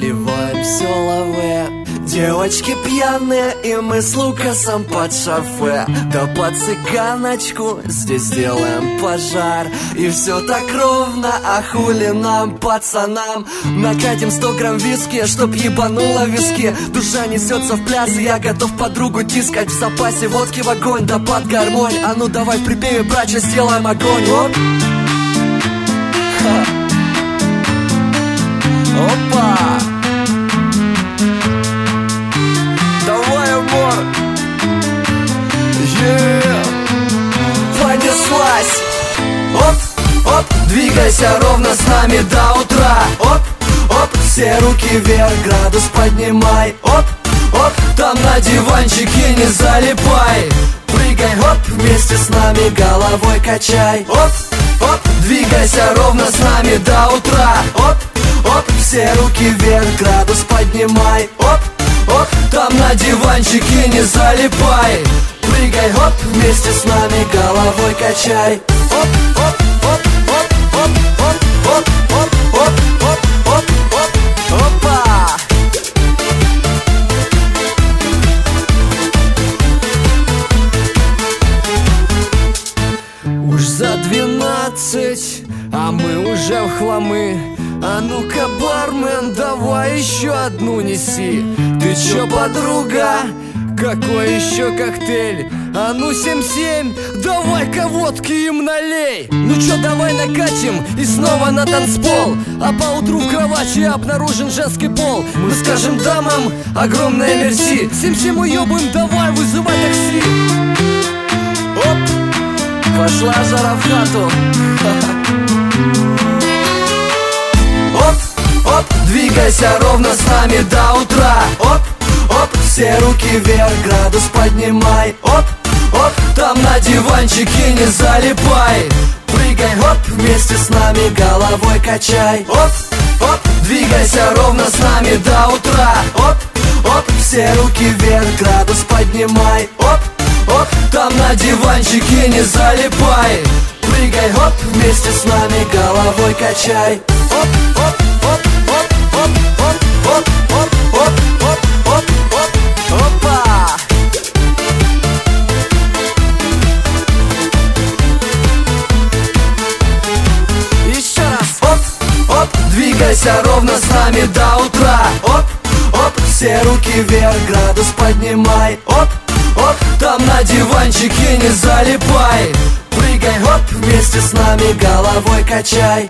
наливаем все лаве. Девочки пьяные, и мы с Лукасом под шофе. Да под цыганочку здесь делаем пожар. И все так ровно, а хули нам, пацанам. Накатим 100 грамм виски, чтоб ебануло виски. Душа несется в пляс, и я готов подругу тискать. В запасе водки в огонь, да под гармонь. А ну давай в припеве, братья, сделаем огонь. Оп. Ха. Опа. Давай, амор. Понеслась. Оп, оп, двигайся ровно с нами до утра. Оп, оп, все руки вверх, градус поднимай. Оп, оп, там на диванчике не залипай. Прыгай, оп, вместе с нами головой качай. Оп, оп, двигайся ровно с нами до утра. Оп, оп, все руки вверх, градус поднимай. Оп, оп, там на диванчике не залипай. Прыгай, оп, вместе с нами головой качай. Оп, оп, оп, оп, оп, оп, оп, оп, оп, оп, оп, оп, опа! Уж за 12, а мы уже в хламы. А ну-ка, бармен, давай еще одну неси. Ты чё, подруга? Какой еще коктейль? А ну 7-7, давай-ка водки им налей. Ну чё, давай накатим и снова на танцпол. А поутру в кровати обнаружен женский пол. Мы скажем дамам огромное мерси. 7-7 уёбаем, давай вызывай такси. Оп, пошла жара в хату. Оп, оп, двигайся ровно с нами до утра. Оп, оп, все руки вверх, градус поднимай. Оп, оп, там на диванчике не залипай. Прыгай, оп, вместе с нами головой качай. Оп, оп, двигайся ровно с нами до утра. Оп, оп, все руки вверх, градус поднимай. Оп, оп, там на диванчике не залипай. Прыгай, оп, вместе с нами головой качай. Оп, оп, оп, оп, оп, оп, оп, оп, оп, оп, оп, оп, опа! Еще раз. Оп, оп, двигайся ровно с нами до утра. Оп, оп, все руки вверх, градус поднимай. Оп, оп, там на диванчике не залипай. Прыгай, оп, вместе с нами головой качай.